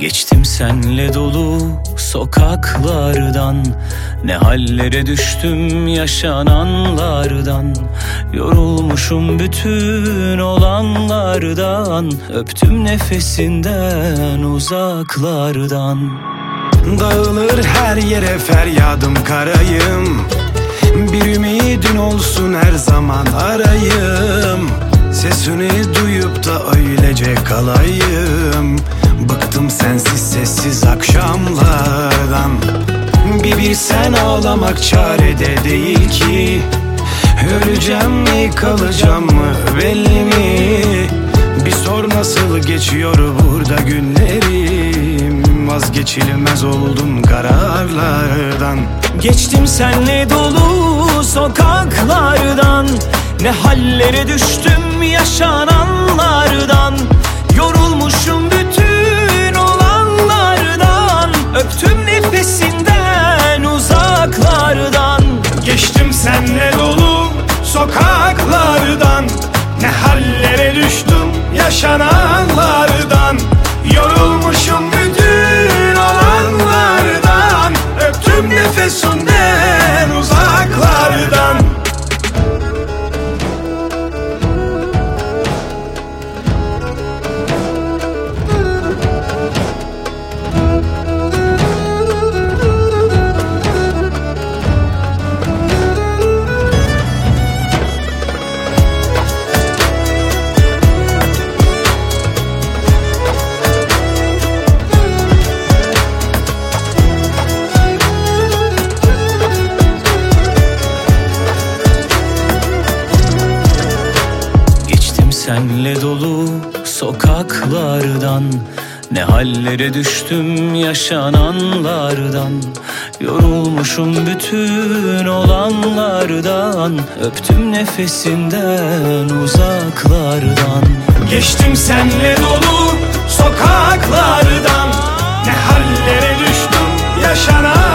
Geçtim senle dolu sokaklardan, ne hallere düştüm yaşananlardan. Yorulmuşum bütün olanlardan, öptüm nefesinden uzaklardan. Dağılır her yere feryadım karayım, bir ümidin olsun her zaman arayım. Sesini duyup da öylece kalayım. Bıktım sensiz sessiz akşamlardan. Bir bilsen ağlamak çarede değil ki. Öleceğim mi kalacağım mı belli mi? Bir sor nasıl geçiyor burada günlerim. Vazgeçilmez oldum kararlardan. Geçtim senle dolu sokaklardan, ne hallere düştüm yaşananlardan. Yorulmuşum bütün olanlardan, öptüm nefesinden uzaklardan. Geçtim senle dolu sokaklardan, ne hallere düştüm yaşananlardan. Yorulmuşum bütün olanlardan, öptüm nefesinden uzaklardan. Senle dolu sokaklardan, ne hallere düştüm yaşananlardan. Yorulmuşum bütün olanlardan, öptüm nefesinden uzaklardan. Geçtim senle dolu sokaklardan, ne hallere düştüm yaşanan